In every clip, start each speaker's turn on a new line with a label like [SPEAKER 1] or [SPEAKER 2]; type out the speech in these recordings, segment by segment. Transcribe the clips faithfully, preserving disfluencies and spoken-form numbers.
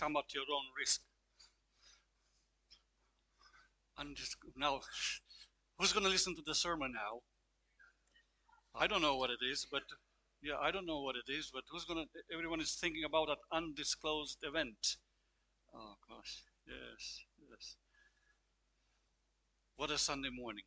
[SPEAKER 1] come at your own risk. And just, now, who's going to listen to the sermon now? I don't know what it is, but yeah, I don't know what it is, but who's going to, everyone is thinking about that undisclosed event. Oh gosh, yes, yes. What a Sunday morning.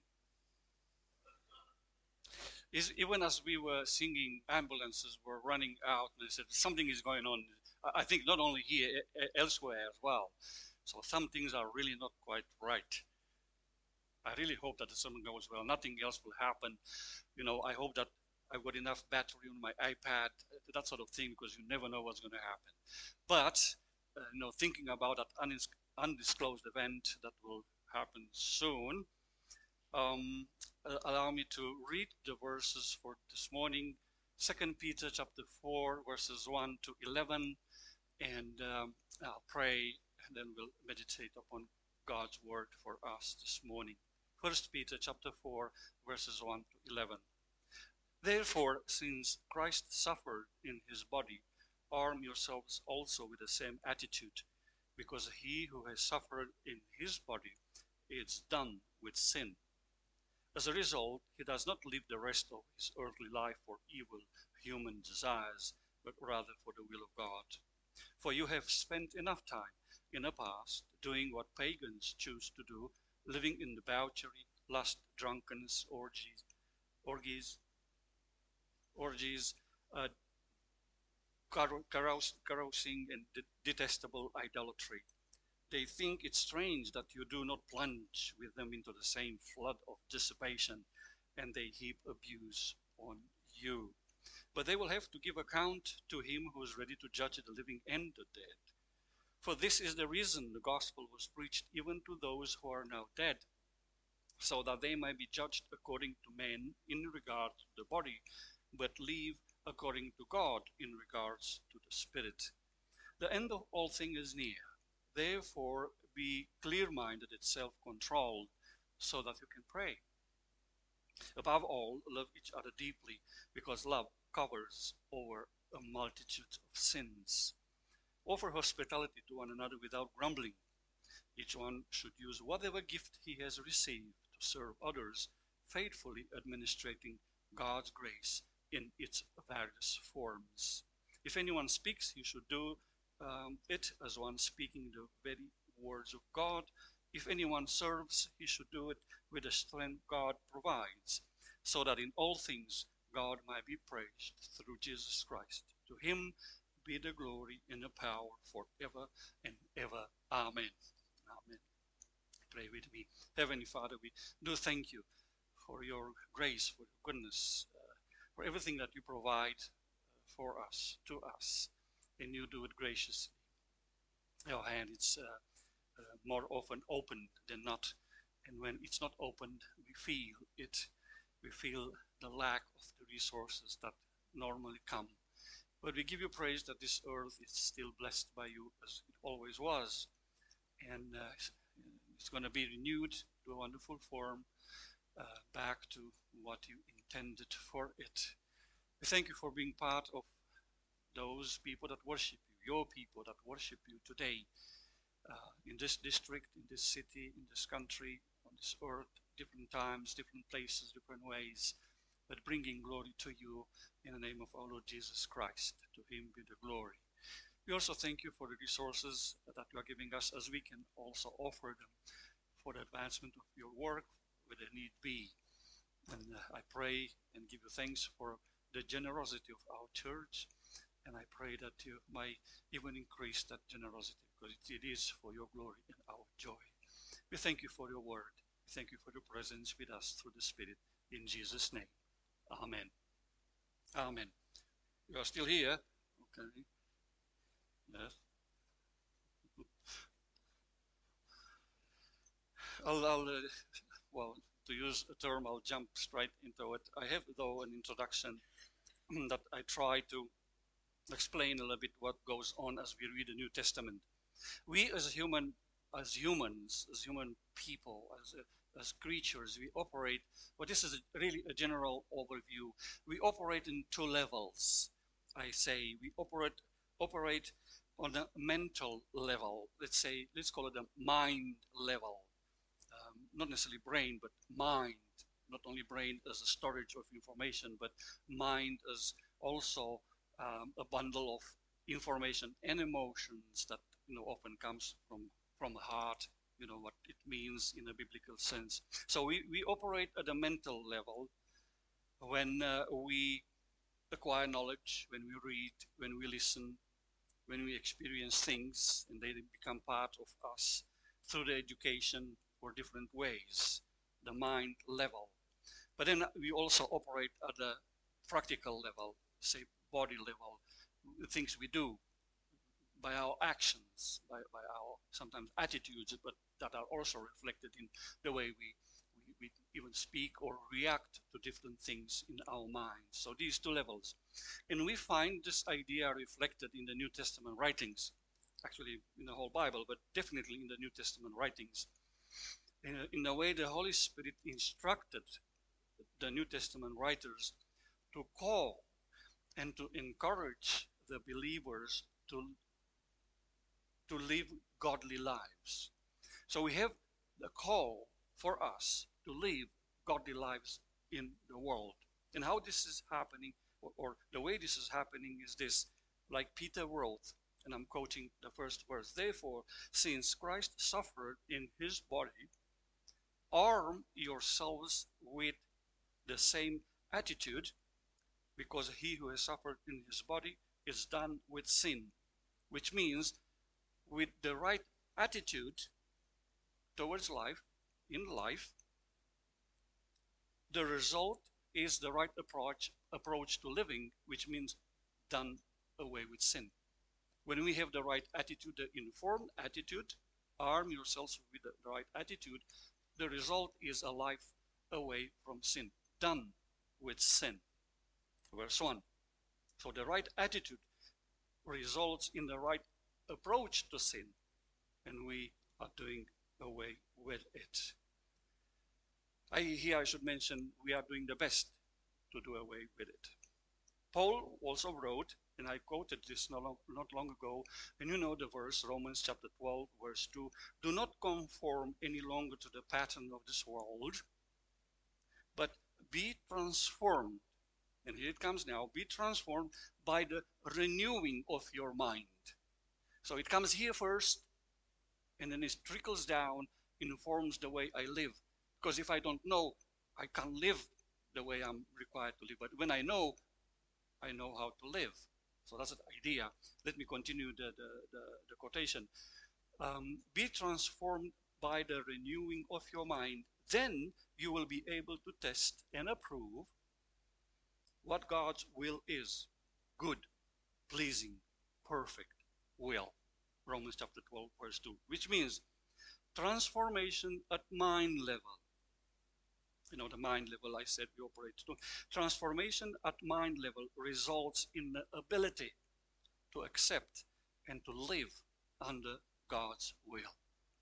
[SPEAKER 1] Is, even as we were singing, ambulances were running out, and I said, something is going on. I think not only here, elsewhere as well. So some things are really not quite right. I really hope that the sermon goes well. Nothing else will happen. You know, I hope that I've got enough battery on my iPad, that sort of thing, because you never know what's going to happen. But, uh, you know, thinking about that undisclosed event that will happen soon, um, uh, allow me to read the verses for this morning. Second Peter chapter four, verses one to eleven, and um, I'll pray, and then we'll meditate upon God's word for us this morning. First Peter chapter four, verses one to eleven. Therefore, since Christ suffered in his body, arm yourselves also with the same attitude, because he who has suffered in his body is done with sin. As a result, he does not live the rest of his earthly life for evil human desires, but rather for the will of God. For you have spent enough time in the past doing what pagans choose to do, living in debauchery, lust, drunkenness, orgies, orgies, orgies, uh, carouse, carousing, and de detestable idolatry. They think it's strange that you do not plunge with them into the same flood of dissipation, and they heap abuse on you. But they will have to give account to him who is ready to judge the living and the dead. For this is the reason the gospel was preached even to those who are now dead, so that they may be judged according to men in regard to the body, but live according to God in regards to the spirit. The end of all things is near. Therefore, be clear-minded and self-controlled, so that you can pray. Above all, love each other deeply, because love covers over a multitude of sins. Offer hospitality to one another without grumbling. Each one should use whatever gift he has received to serve others, faithfully administrating God's grace in its various forms. If anyone speaks, he should do um, it as one speaking the very words of God. If anyone serves, he should do it with the strength God provides, so that in all things God might be praised through Jesus Christ. To him be the glory and the power forever and ever. Amen. Amen. Pray with me. Heavenly Father, we do thank you for your grace, for your goodness, uh, for everything that you provide uh, for us, to us, and you do it graciously. Your hand is uh, uh, more often opened than not, and when it's not opened, we feel it. We feel the lack of the resources that normally come. But we give you praise that this earth is still blessed by you as it always was, and uh, it's going to be renewed to a wonderful form, uh, back to what you intended for it. We thank you for being part of those people that worship you, your people that worship you today, uh, in this district, in this city, in this country, on this earth, different times, different places, different ways, but bringing glory to you in the name of our Lord Jesus Christ. To him be the glory. We also thank you for the resources that you are giving us, as we can also offer them for the advancement of your work where the need be. And uh, I pray and give you thanks for the generosity of our church, and I pray that you might even increase that generosity, because it is for your glory and our joy. We thank you for your word. We thank you for your presence with us through the Spirit. In Jesus' name, amen. Amen. You are still here? Okay. Yes. I'll, I'll uh, well, to use a term, I'll jump straight into it. I have, though, an introduction that I try to explain a little bit what goes on as we read the New Testament. We as human, as humans, as human people, as uh, as creatures, we operate. Well, this is a, really a general overview. We operate in two levels. I say we operate operate on a mental level, let's say, let's call it a mind level, um, not necessarily brain, but mind, not only brain as a storage of information, but mind as also um, a bundle of information and emotions that, you know, often comes from from the heart, you know, what it means in a biblical sense. So we, we operate at a mental level when uh, we acquire knowledge, when we read, when we listen, when we experience things, and they become part of us through the education or different ways, the mind level. But then we also operate at the practical level, say body level, the things we do by our actions, by, by our sometimes attitudes, but that are also reflected in the way we, we, we even speak or react to different things in our minds. So these two levels. And we find this idea reflected in the New Testament writings, actually in the whole Bible, but definitely in the New Testament writings. In, a, in a way, the Holy Spirit instructed the New Testament writers to call and to encourage the believers to to live godly lives. So we have the call for us to live godly lives in the world. And how this is happening, or, or the way this is happening is this, like Peter wrote, and I'm quoting the first verse, therefore, since Christ suffered in his body, arm yourselves with the same attitude, because he who has suffered in his body is done with sin, which means with the right attitude towards life, in life, the result is the right approach approach to living, which means done away with sin. When we have the right attitude, the informed attitude, arm yourselves with the right attitude, the result is a life away from sin, done with sin. Verse one. So the right attitude results in the right approach to sin, and we are doing away with it. I, here I should mention we are doing the best to do away with it. Paul also wrote, and I quoted this not long, not long ago, and you know the verse, Romans chapter twelve, verse two, do not conform any longer to the pattern of this world, but be transformed, and here it comes now, be transformed by the renewing of your mind. So it comes here first, and then it trickles down, informs the way I live. Because if I don't know, I can't live the way I'm required to live. But when I know, I know how to live. So that's the idea. Let me continue the, the, the, the quotation. Um, be transformed by the renewing of your mind. Then you will be able to test and approve what God's will is. Good, pleasing, perfect will. Romans chapter twelve, verse two. Which means transformation at mind level. You know, the mind level I said we operate to. Transformation at mind level results in the ability to accept and to live under God's will.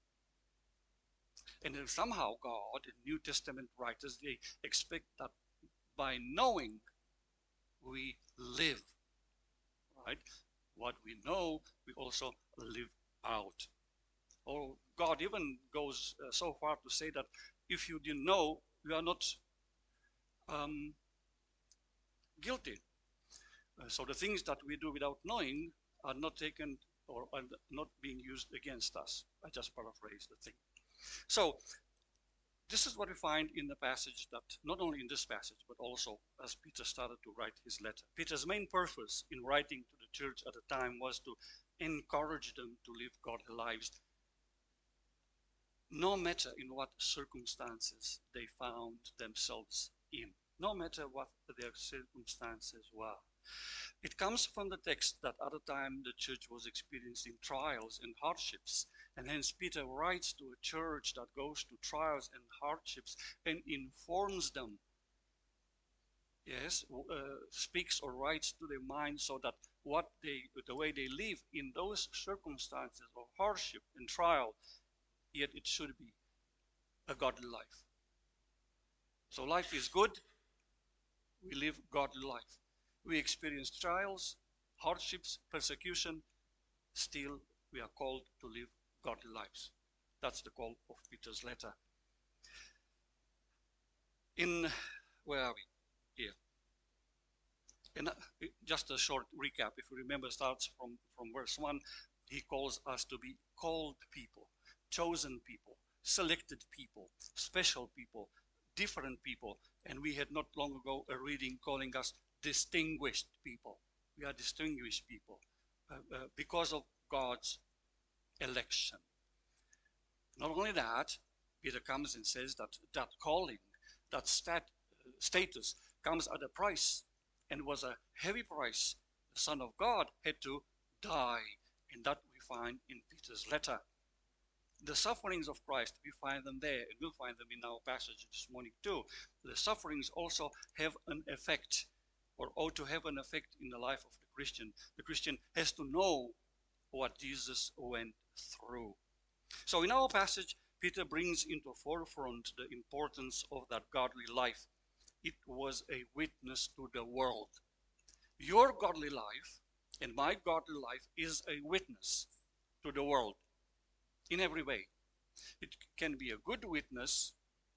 [SPEAKER 1] And then somehow God, the New Testament writers, they expect that by knowing we live, right? What we know, we also live out. Or God even goes uh, so far to say that if you didn't know, you are not um, guilty. Uh, so the things that we do without knowing are not taken or are not being used against us. I just paraphrased the thing. So this is what we find in the passage, that not only in this passage, but also as Peter started to write his letter. Peter's main purpose in writing to the church at the time was to encourage them to live godly lives, no matter in what circumstances they found themselves in, no matter what their circumstances were. It comes from the text that at the time the church was experiencing trials and hardships, and hence Peter writes to a church that goes to trials and hardships and informs them, yes, uh, speaks or writes to their mind so that what they, the way they live in those circumstances of hardship and trial, yet it should be a godly life. So life is good, we live godly life. We experience trials, hardships, persecution, still we are called to live godly lives. That's the call of Peter's letter. In, where are we? Here. And uh, just a short recap, if you remember, starts from, from verse one. He calls us to be called people, chosen people, selected people, special people, different people. And we had not long ago a reading calling us distinguished people. We are distinguished people uh, uh, because of God's election. Not only that, Peter comes and says that that calling, that stat, uh, status comes at a price, and was a heavy price. The Son of God had to die, and that we find in Peter's letter. The sufferings of Christ, we find them there, and we'll find them in our passage this morning too. The sufferings also have an effect, or ought to have an effect in the life of the Christian. The Christian has to know what Jesus went through. So in our passage, Peter brings into forefront the importance of that godly life. It was a witness to the world. Your godly life and my godly life is a witness to the world in every way. It can be a good witness,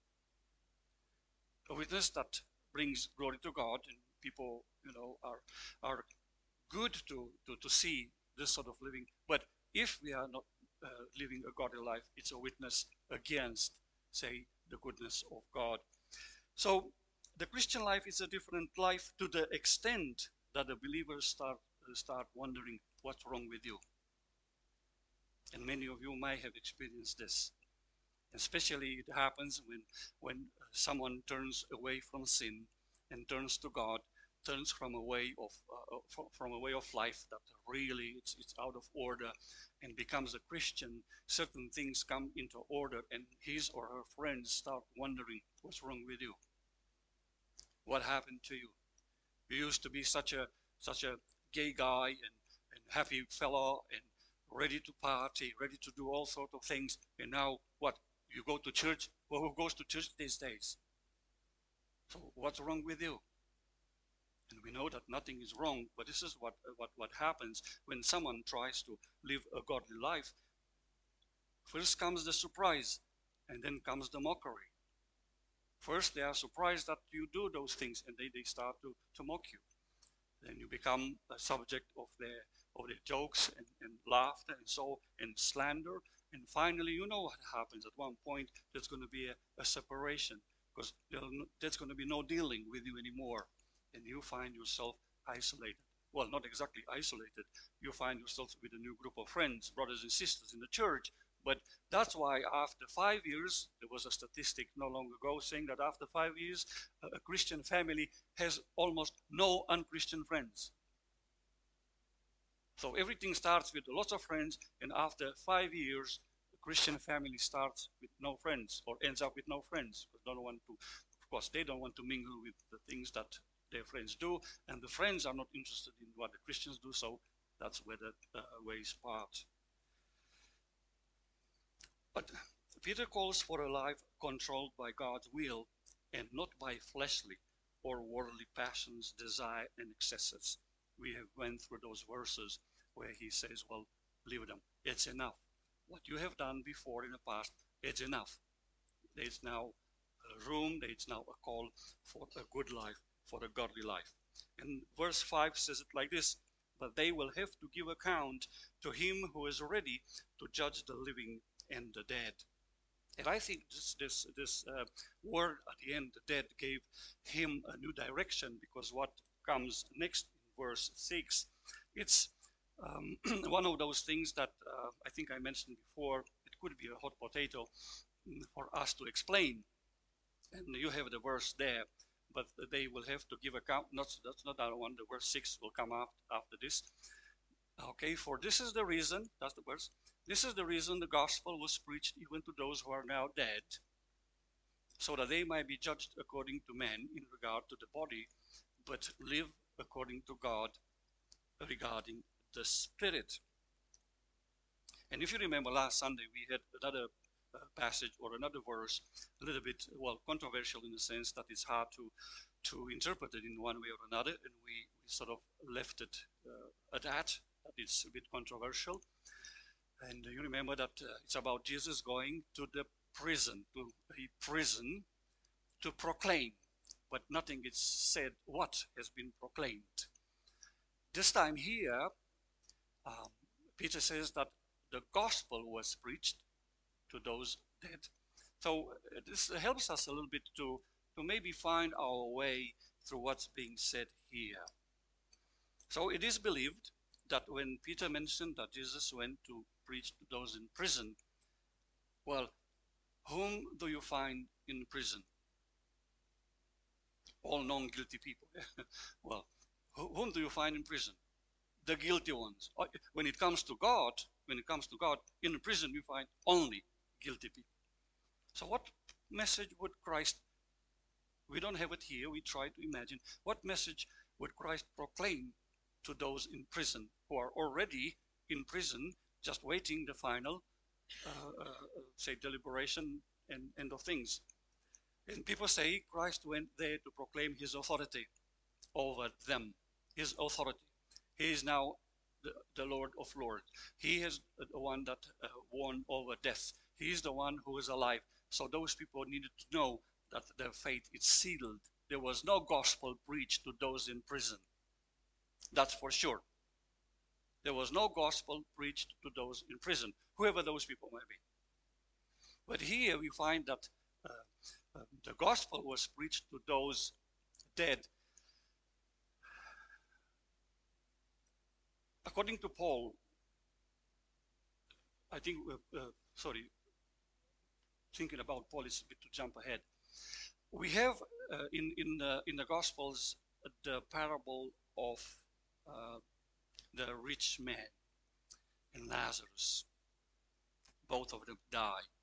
[SPEAKER 1] a witness that brings glory to God, and people, you know, are are good to, to, to see this sort of living. But if we are not uh, living a godly life, it's a witness against, say, the goodness of God. So the Christian life is a different life to the extent that the believers start uh, start wondering what's wrong with you. And many of you might have experienced this. Especially it happens when when someone turns away from sin and turns to God, turns from a way of uh, from, from a way of life that really it's it's out of order, and becomes a Christian. Certain things come into order, and his or her friends start wondering what's wrong with you. What happened to you? You used to be such a such a gay guy and, and happy fellow and ready to party, ready to do all sorts of things, and now what? You go to church? Well, who goes to church these days? So what's wrong with you? And we know that nothing is wrong, but this is what what what happens when someone tries to live a godly life. First comes the surprise, and then comes the mockery. First they are surprised that you do those things, and they, they start to, to mock you. Then you become a subject of their of their jokes and, and laughter and so and slander. And finally, you know what happens. At one point, there's going to be a, a separation, because there's going to be no dealing with you anymore. And you find yourself isolated. Well, not exactly isolated. You find yourself with a new group of friends, brothers and sisters in the church. But that's why after five years, there was a statistic no long ago saying that after five years, a Christian family has almost no unchristian friends. So everything starts with lots of friends, and after five years, the Christian family starts with no friends, or ends up with no friends, because they don't want to, of course, they don't want to mingle with the things that their friends do, and the friends are not interested in what the Christians do, so that's where the uh, ways part. But Peter calls for a life controlled by God's will, and not by fleshly or worldly passions, desire, and excesses. We have went through those verses where he says, well, leave them. It's enough. What you have done before in the past, it's enough. There's now a room, there's now a call for a good life, for a godly life. And verse five says it like this: but they will have to give account to him who is ready to judge the living and the dead. And I think this this this uh, word at the end, the dead, gave him a new direction, because what comes next in verse six, it's um, one of those things that uh, I think I mentioned before. It could be a hot potato for us to explain. And you have the verse there, but they will have to give account. Not that's not that one. The verse six will come after after this. Okay, for this is the reason. That's the verse. This is the reason the gospel was preached even to those who are now dead, so that they might be judged according to men in regard to the body, but live according to God regarding the spirit. And if you remember last Sunday, we had another uh, passage or another verse, a little bit, well, controversial in the sense that it's hard to to interpret it in one way or another, and we, we sort of left it uh, at that. that is a bit controversial. And you remember that uh, it's about Jesus going to the prison, to a prison, to proclaim, but nothing is said what has been proclaimed. This time here, um, Peter says that the gospel was preached to those dead. So uh, this helps us a little bit to, to maybe find our way through what's being said here. So it is believed that when Peter mentioned that Jesus went to preach to those in prison, well, whom do you find in prison? All non-guilty people. Well, whom do you find in prison? The guilty ones. When it comes to God, when it comes to God, in prison you find only guilty people. So what message would Christ, we don't have it here, we try to imagine, what message would Christ proclaim to those in prison who are already in prison, just waiting the final, uh, uh, say, deliberation and end of things? And people say Christ went there to proclaim his authority over them, his authority. He is now the, the Lord of Lords. He is the one that uh, won over death. He is the one who is alive. So those people needed to know that their faith is sealed. There was no gospel preached to those in prison. That's for sure. There was no gospel preached to those in prison, whoever those people may be. But here we find that uh, uh, the gospel was preached to those dead. According to Paul, I think, uh, uh, sorry, thinking about Paul is a bit to jump ahead. We have uh, in, in, the, in the Gospels the parable of uh, the rich man and Lazarus. Both of them died.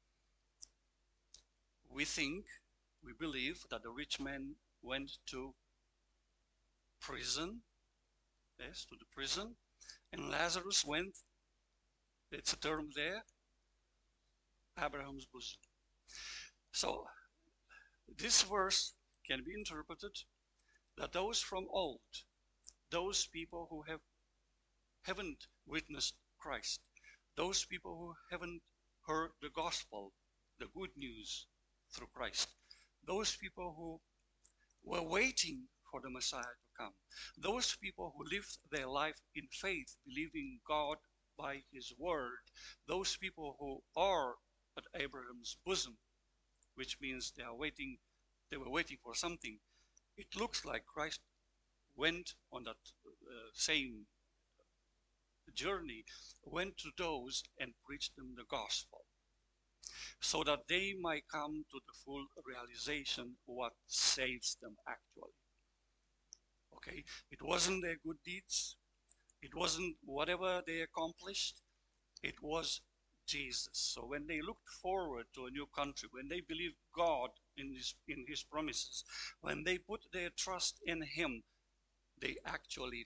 [SPEAKER 1] We think, we believe that the rich man went to prison, yes, to the prison, and Lazarus went, it's a term there, Abraham's bosom. So this verse can be interpreted that those from old, those people who have haven't witnessed Christ, those people who haven't heard the gospel, the good news through Christ, those people who were waiting for the Messiah to come, those people who lived their life in faith, believing God by his word, those people who are at Abraham's bosom, which means they are waiting, they were waiting for something. It looks like Christ went on that uh, same journey, went to those and preached them the gospel, so that they might come to the full realization what saves them actually. Okay, it wasn't their good deeds, it wasn't whatever they accomplished, it was Jesus. So when they looked forward to a new country, when they believed God in his, in his promises, when they put their trust in him, they actually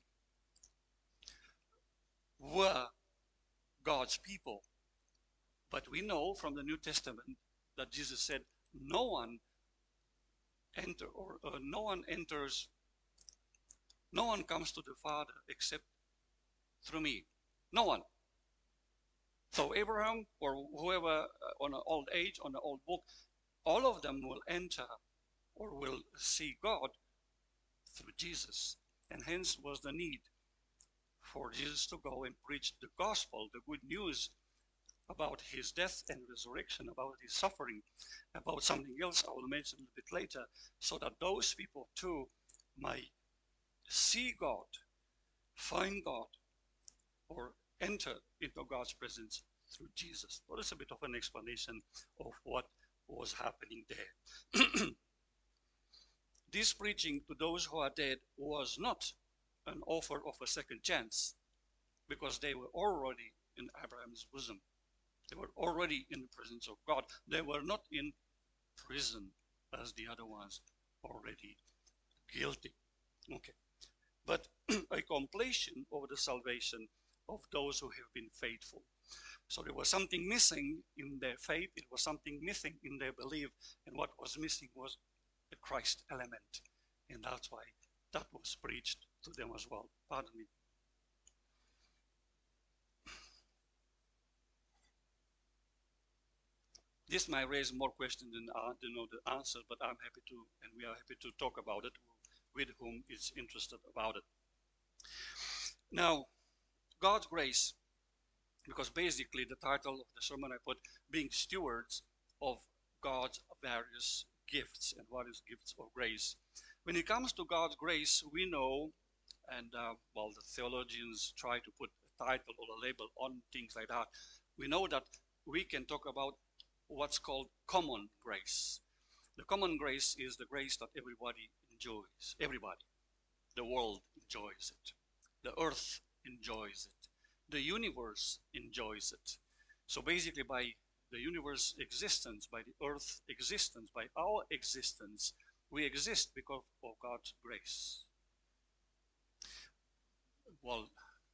[SPEAKER 1] were God's people. But we know from the New Testament that Jesus said, no one enter or uh, no one enters, no one comes to the Father except through me. No one. So Abraham or whoever uh, on an old age, on an old book, all of them will enter or will see God through Jesus. And hence was the need for Jesus to go and preach the gospel, the good news about his death and resurrection, about his suffering, about something else I will mention a little bit later, so that those people too might see God, find God, or enter into God's presence through Jesus. Well, it's a bit of an explanation of what was happening there. This preaching to those who are dead was not an offer of a second chance, because they were already in Abraham's bosom. They were already in the presence of God. They were not in prison as the other ones, already guilty. Okay. But a completion of the salvation of those who have been faithful. So there was something missing in their faith. It was something missing in their belief. And what was missing was the Christ element. And that's why that was preached to them as well. Pardon me. This might raise more questions than uh, to know the answer, but I'm happy to, and we are happy to talk about it with whom is interested about it. Now, God's grace, because basically the title of the sermon I put, being stewards of God's various gifts and what is gifts of grace. When it comes to God's grace, we know, and uh, well, the theologians try to put a title or a label on things like that. We know that we can talk about what's called common grace. The common grace is the grace that everybody enjoys. Everybody. The world enjoys it. The earth enjoys it. The universe enjoys it. So basically, by the universe existence, by the earth existence, by our existence, we exist because of God's grace. Well,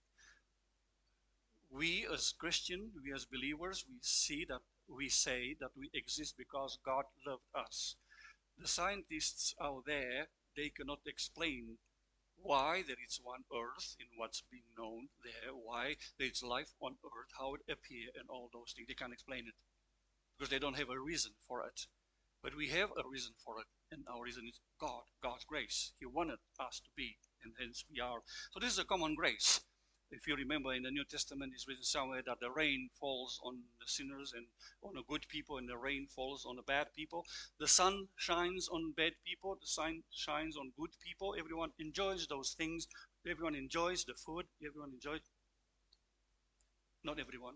[SPEAKER 1] we as Christians, we as believers, we see that we say that we exist because God loved us. The scientists out there, they cannot explain why there is one earth in what's being known there, why there is life on earth, how it appeared, and all those things. They can't explain it because they don't have a reason for it. But we have a reason for it, and our reason is God, God's grace. He wanted us to be, and hence we are. So this is a common grace. If you remember, in the New Testament, it's written somewhere that the rain falls on the sinners and on the good people, and the rain falls on the bad people. The sun shines on bad people, the sun shines on good people. Everyone enjoys those things. Everyone enjoys the food. Everyone enjoys. Not everyone,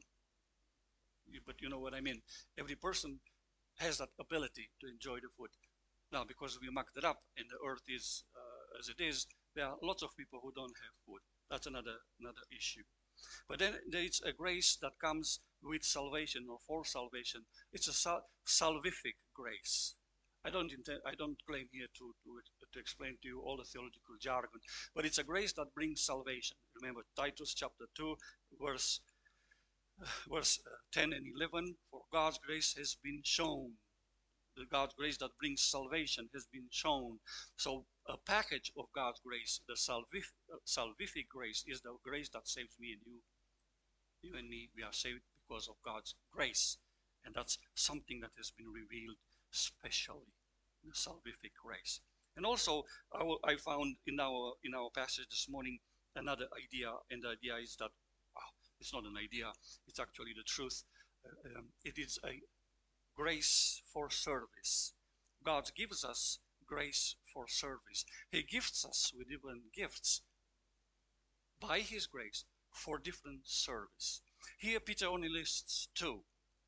[SPEAKER 1] but you know what I mean. Every person has that ability to enjoy the food. Now, because we mucked it up and the earth is uh, as it is, there are lots of people who don't have food. That's another another issue. But then there is a grace that comes with salvation or for salvation. It's a sal salvific grace. I don't intend, I don't claim here to, to to explain to you all the theological jargon, but it's a grace that brings salvation. Remember Titus chapter two, verse verse uh, ten and eleven. For God's grace has been shown. The God's grace that brings salvation has been shown. So a package of God's grace, the salvific, uh, salvific grace, is the grace that saves me and you. You and me, we are saved because of God's grace. And that's something that has been revealed specially, the salvific grace. And also, I, will, I found in our, in our passage this morning another idea, and the idea is that, well, it's not an idea, it's actually the truth. Uh, um, it is a grace for service. God gives us grace for service. He gifts us with different gifts by His grace for different service. Here Peter only lists two.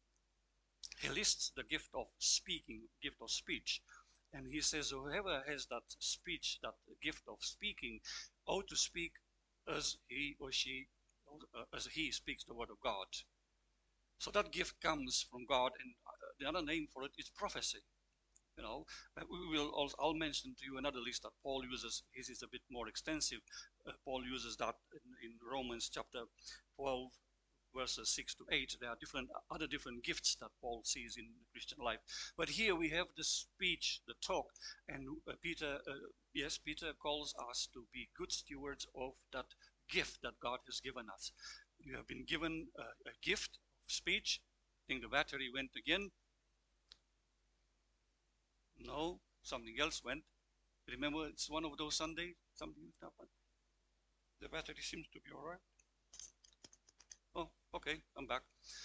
[SPEAKER 1] He lists the gift of speaking, gift of speech. And he says whoever has that speech, that gift of speaking, ought to speak as he or she, uh, as he speaks the word of God. So that gift comes from God, and the other name for it is prophecy. You know, uh, we will also, I'll mention to you another list that Paul uses. His is a bit more extensive. Uh, Paul uses that in, in Romans chapter twelve, verses six to eight. There are different other different gifts that Paul sees in the Christian life. But here we have the speech, the talk, and uh, Peter, uh, yes, Peter calls us to be good stewards of that gift that God has given us. You have been given a, a gift of speech. I think the battery went again. No, something else went. Remember, it's one of those Sundays, something happened. The battery seems to be all right. Oh, okay, I'm back.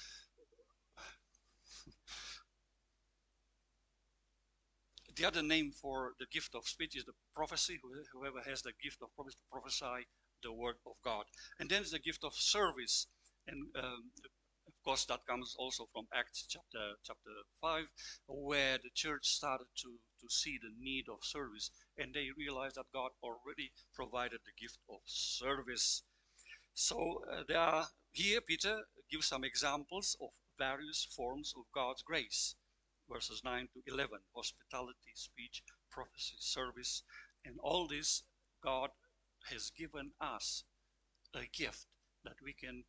[SPEAKER 1] The other name for the gift of speech is the prophecy. Whoever has the gift of prophecy to prophesy the word of God. And then there's the gift of service. And um, of course, that comes also from Acts chapter chapter five, where the church started to, to see the need of service. And they realized that God already provided the gift of service. So uh, there are, here Peter gives some examples of various forms of God's grace. Verses nine to eleven, hospitality, speech, prophecy, service, and all this God has given us a gift that we can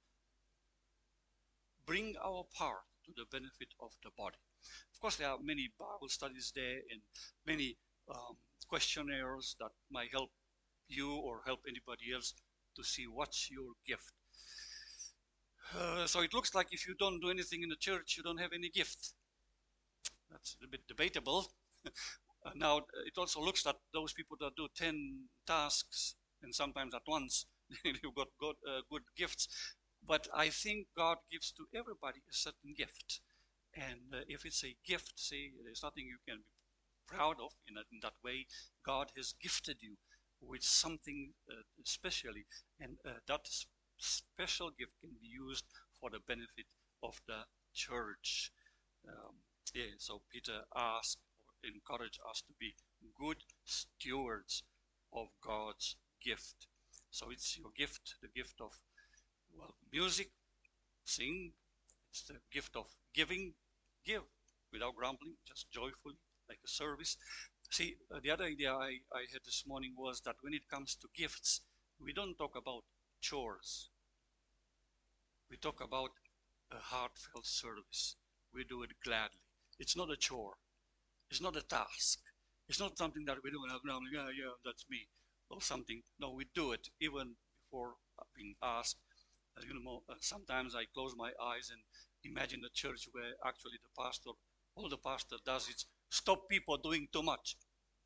[SPEAKER 1] bring our part to the benefit of the body. Of course, there are many Bible studies there and many um, questionnaires that might help you or help anybody else to see what's your gift. Uh, so it looks like if you don't do anything in the church, you don't have any gift. That's a bit debatable. Uh, now, it also looks that those people that do ten tasks and sometimes at once, you've got good, uh, good gifts. But I think God gives to everybody a certain gift. And uh, if it's a gift, say, there's nothing you can be proud of in, a, in that way. God has gifted you with something uh, especially, and uh, that special gift can be used for the benefit of the church. Um, yeah, so Peter asked or encouraged us to be good stewards of God's gift. So it's your gift, the gift of, well, music, sing. It's the gift of giving, give without grumbling, just joyfully, like a service. See, uh, the other idea I, I had this morning was that when it comes to gifts, we don't talk about chores. We talk about a heartfelt service. We do it gladly. It's not a chore. It's not a task. It's not something that we do and have now, yeah, yeah, that's me, or something. No, we do it even before being asked. Uh, you know, uh, sometimes I close my eyes and imagine a church where actually the pastor, all the pastor does is stop people doing too much.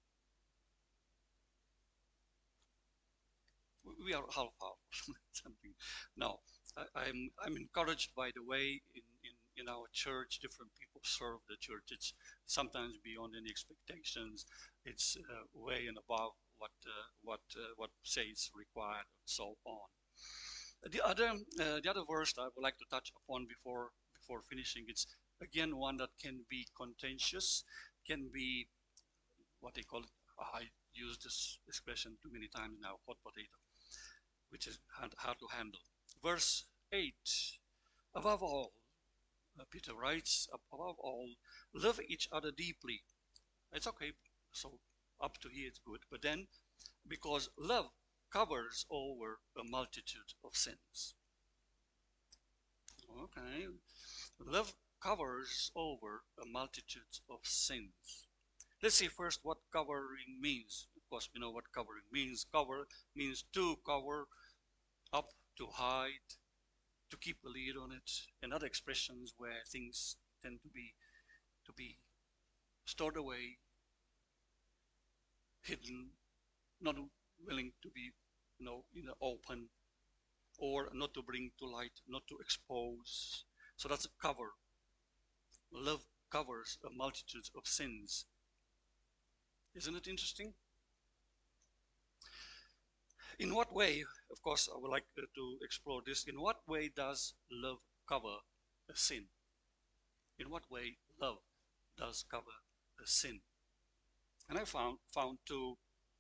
[SPEAKER 1] We are half half something. No, I, I'm I'm encouraged by the way in, in in our church different people serve the church. It's sometimes beyond any expectations. It's uh, way and above what uh, what uh, what say is required and so on. The other uh, the other verse I would like to touch upon before before finishing, it's again one that can be contentious, can be what they call it. I use this expression too many times now, hot potato, which is hard, hard to handle. Verse eight, above all, uh, Peter writes, above all, love each other deeply. It's okay, so up to here it's good, but then, because love covers over a multitude of sins. Okay, love covers over a multitude of sins. Let's see first what covering means. Of course, we know what covering means. Cover means to cover, up, to hide, to keep a lid on it, and other expressions where things tend to be to be stored away, hidden, not willing to be, you know, in the open, or not to bring to light, not to expose. So that's a cover. Love covers a multitude of sins. Isn't it interesting? In what way, of course, I would like uh, to explore this. In what way does love cover a sin? In what way love does cover a sin? And I found found two,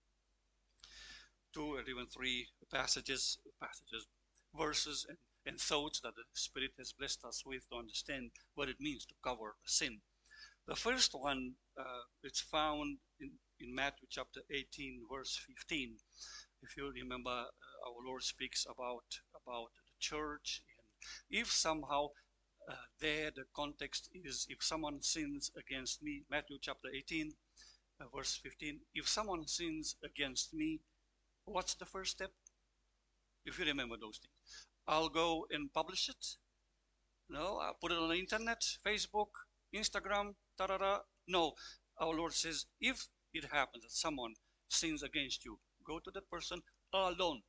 [SPEAKER 1] two or even three passages, passages, verses, and, and thoughts that the Spirit has blessed us with to understand what it means to cover a sin. The first one, uh, it's found in, in Matthew chapter eighteen, verse fifteen. If you remember, uh, our Lord speaks about about the church, and if somehow uh, there the context is if someone sins against me, Matthew chapter eighteen, uh, verse fifteen. If someone sins against me, what's the first step? If you remember those things, I'll go and publish it. No, I'll put it on the internet, Facebook, Instagram, ta-da-da. No, our Lord says, if it happens that someone sins against you, go to that person alone.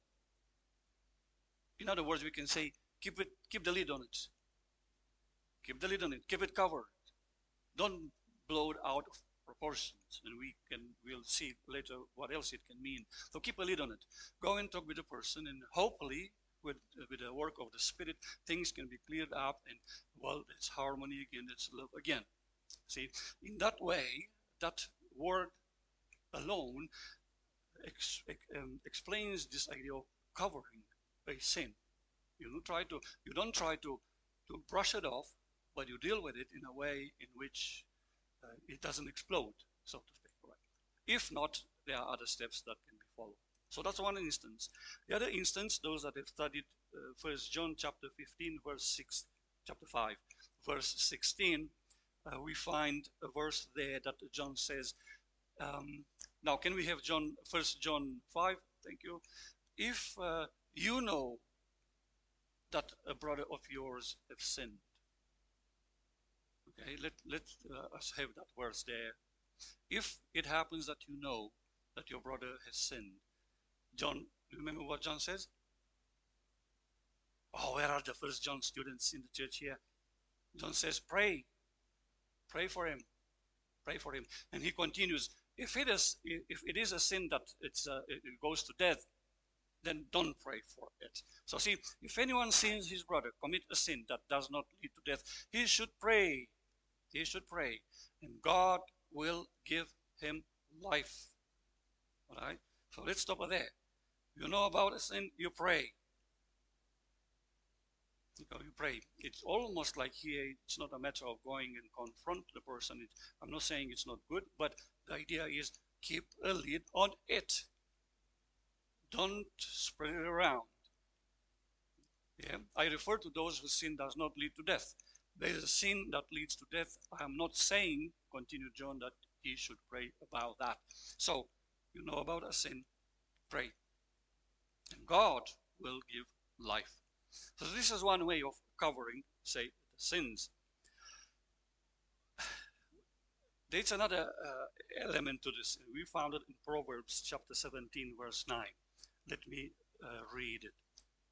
[SPEAKER 1] In other words, we can say, keep it, keep the lid on it. Keep the lid on it. Keep it covered. Don't blow it out of proportions. And we can, we'll see later what else it can mean. So keep a lid on it. Go and talk with the person, and hopefully, with with the work of the Spirit, things can be cleared up, and well, it's harmony again. It's love again. See, in that way, that word alone ex, um, explains this idea of covering a sin. You don't try to you don't try to to brush it off, but you deal with it in a way in which uh, it doesn't explode, so to speak. Right? If not, there are other steps that can be followed. So that's one instance. The other instance, those that have studied uh, First John chapter fifteen, verse six, chapter five, verse sixteen, uh, we find a verse there that John says. Um, now, can we have John, First John five? Thank you. If uh, you know that a brother of yours have sinned, okay, Okay, let, let uh, us have that verse there. If it happens that you know that your brother has sinned, John, remember what John says? Oh, where are the first John students in the church here? John says, pray. Pray for him. Pray for him. And he continues, if it is, if it is a sin that it's, uh, it goes to death, then don't pray for it. So see, if anyone sins his brother, commit a sin that does not lead to death, he should pray. He should pray. And God will give him life. All right? So let's stop there. You know about a sin, you pray. You know, you pray. It's almost like here, it's not a matter of going and confront the person. It, I'm not saying it's not good, but the idea is keep a lid on it. Don't spread it around. Yeah, I refer to those whose sin does not lead to death. There is a sin that leads to death. I am not saying, continued John, that he should pray about that. So, you know about a sin, pray. And God will give life. So this is one way of covering, say, the sins. There's another uh, element to this. We found it in Proverbs chapter seventeen, verse nine. Let me uh, read it.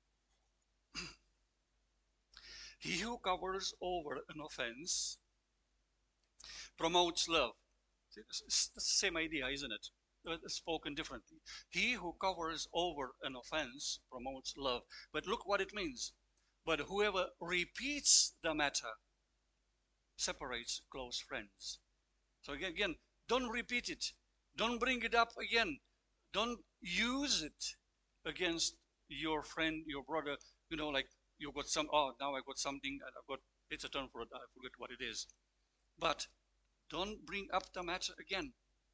[SPEAKER 1] He who covers over an offense promotes love. It's the same idea, isn't it? Spoken differently. He who covers over an offense promotes love. But look what it means. But whoever repeats the matter separates close friends. So again, again, don't repeat it. Don't bring it up again. Don't use it against your friend, your brother. You know, like you got some, oh, now I got something, and I've got, it's a term for it, I forget what it is. But don't bring up the matter again.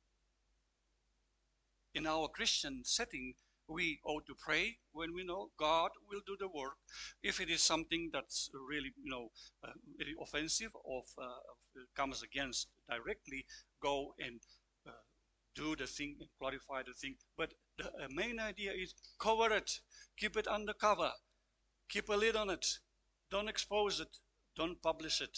[SPEAKER 1] In our Christian setting, we ought to pray when we know God will do the work. If it is something that's really, you know, uh, really offensive or uh, comes against directly, go and uh, do the thing and clarify the thing. But the uh, main idea is cover it, keep it under cover, keep a lid on it, don't expose it, don't publish it.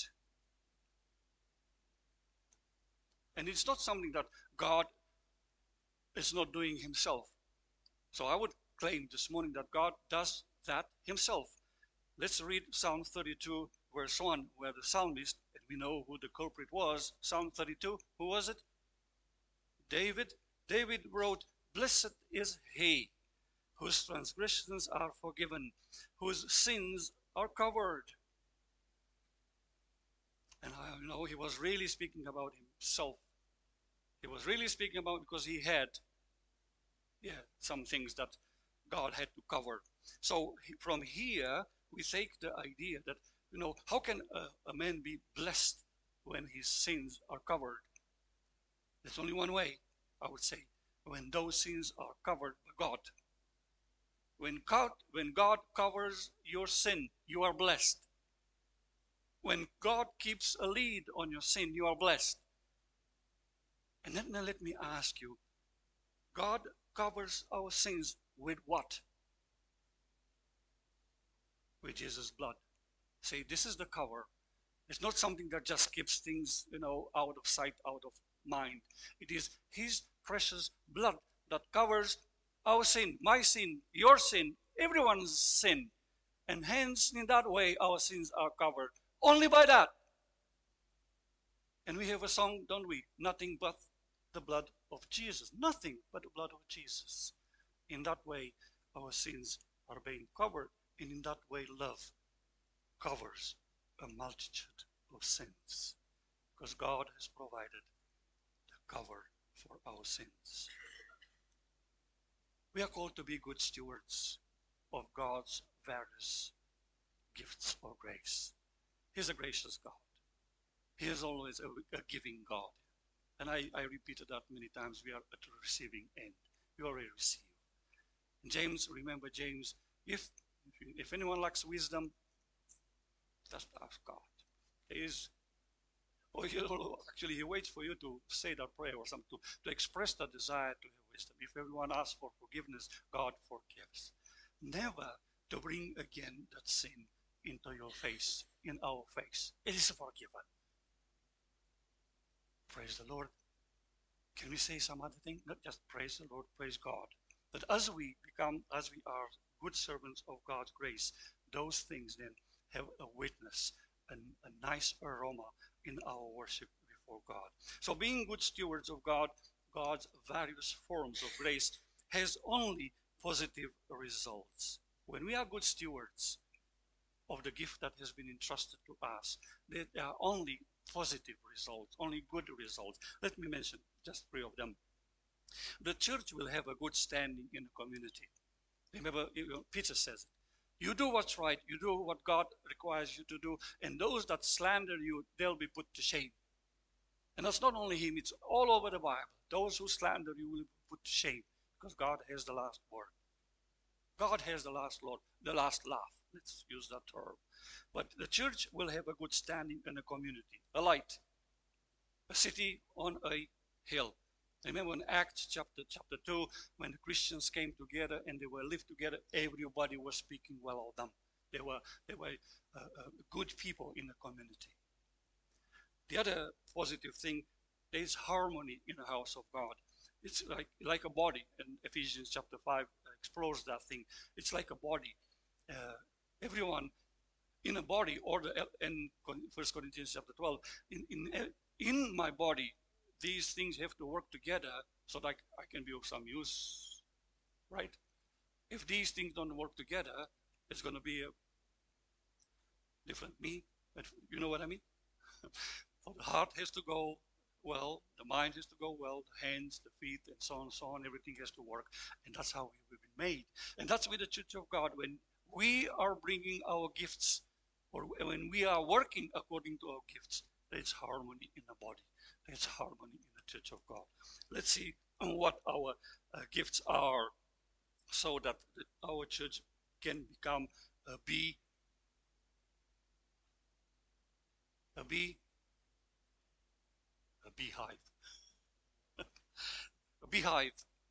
[SPEAKER 1] And it's not something that God is not doing himself. So I would claim this morning that God does that himself. Let's read Psalm thirty-two, verse one, where the psalmist, and we know who the culprit was. Psalm thirty-two, who was it? David. David wrote, "Blessed is he whose transgressions are forgiven, whose sins are covered." And I know he was really speaking about himself. He was really speaking about because he had yeah, some things that God had to cover. So from here, we take the idea that, you know, how can a, a man be blessed when his sins are covered? There's only one way, I would say, when those sins are covered by God. When God, when God covers your sin, you are blessed. When God keeps a lid on your sin, you are blessed. And then now let me ask you, God covers our sins with what? With Jesus' blood. Say, this is the cover. It's not something that just keeps things, you know, out of sight, out of mind. It is his precious blood that covers our sin, my sin, your sin, everyone's sin. And hence, in that way, our sins are covered. Only by that. And we have a song, don't we? Nothing but the blood of Jesus. Nothing but the blood of Jesus. In that way, our sins are being covered. And in that way, love covers a multitude of sins. Because God has provided the cover for our sins. We are called to be good stewards of God's various gifts of grace. He's a gracious God. He is always a, a giving God. And I, I repeated that many times. We are at the receiving end. We already receive. And James, remember James, if, if anyone lacks wisdom, just ask God. He is, or he, actually he waits for you to say that prayer or something, to, to express that desire to have wisdom. If everyone asks for forgiveness, God forgives. Never to bring again that sin into your face, in our face. It is forgiven. Praise the Lord. Can we say some other thing? Not just praise the Lord, praise God. But as we become, as we are good servants of God's grace, those things then have a witness, and a nice aroma in our worship before God. So being good stewards of God, God's various forms of grace, has only positive results. When we are good stewards of the gift that has been entrusted to us, there are only positive results, only good results. Let me mention just three of them. The church will have a good standing in the community. Remember, you know, Peter says, you do what's right, you do what God requires you to do, and those that slander you, they'll be put to shame. And that's not only him, it's all over the Bible. Those who slander you will be put to shame, because God has the last word. God has the last word, the last laugh. Let's use that term. But the church will have a good standing in a community, a light, a city on a hill. Remember in Acts chapter chapter two, when the Christians came together and they were lived together, everybody was speaking well of them. They were they were uh, uh, good people in the community. The other positive thing, there is harmony in the house of God. It's like like a body, and Ephesians chapter five explores that thing. It's like a body. Uh, everyone in a body, or the in First Corinthians chapter twelve, in in in my body, these things have to work together so that I can be of some use, right? If these things don't work together, it's going to be a different me. But you know what I mean? So the heart has to go well, the mind has to go well, the hands, the feet, and so on and so on. Everything has to work, and that's how we've been made. And that's with the Church of God. When we are bringing our gifts, or when we are working according to our gifts, there's harmony in the body. There's harmony in the Church of God. Let's see what our uh, gifts are, so that our church can become a bee, a bee, a beehive, a beehive.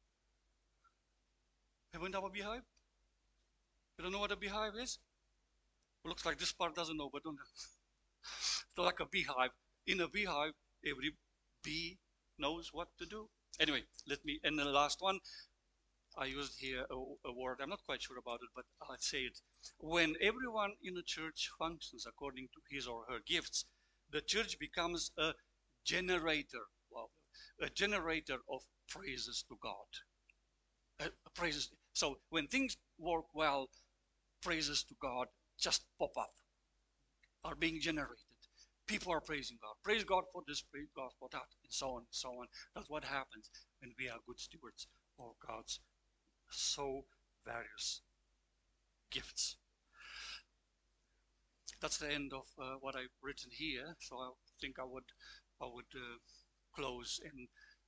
[SPEAKER 1] Haven't you have a beehive? You don't know what a beehive is? It looks like this part doesn't know, but don't. It's like a beehive. In a beehive, every bee knows what to do. Anyway, let me, and the last one, I used here a, a word, I'm not quite sure about it, but I'll say it. When everyone in the church functions according to his or her gifts, the church becomes a generator, well, a generator of praises to God. Uh, praises. So when things work well, praises to God just pop up, are being generated. People are praising God. Praise God for this, praise God for that, and so on and so on. That's what happens when we are good stewards of God's so various gifts. That's the end of uh, what I've written here. So I think I would, I would uh, close and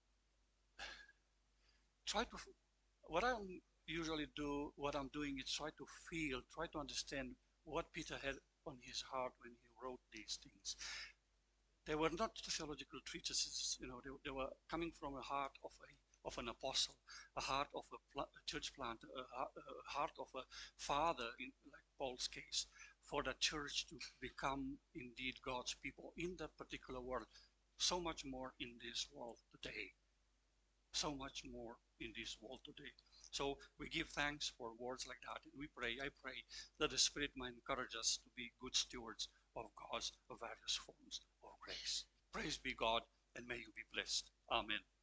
[SPEAKER 1] try to. What I usually do, what I'm doing is try to feel, try to understand what Peter had on his heart when he wrote these things. They were not theological treatises, you know, they, they were coming from a heart of a of an apostle, a heart of a, pl a church planter, a, a heart of a father, in like Paul's case, for the church to become indeed God's people in that particular world. So much more in this world today. So much more in this world today. So we give thanks for words like that, and we pray, I pray, that the Spirit might encourage us to be good stewards of God's various forms of grace. Praise be God, and may you be blessed. Amen.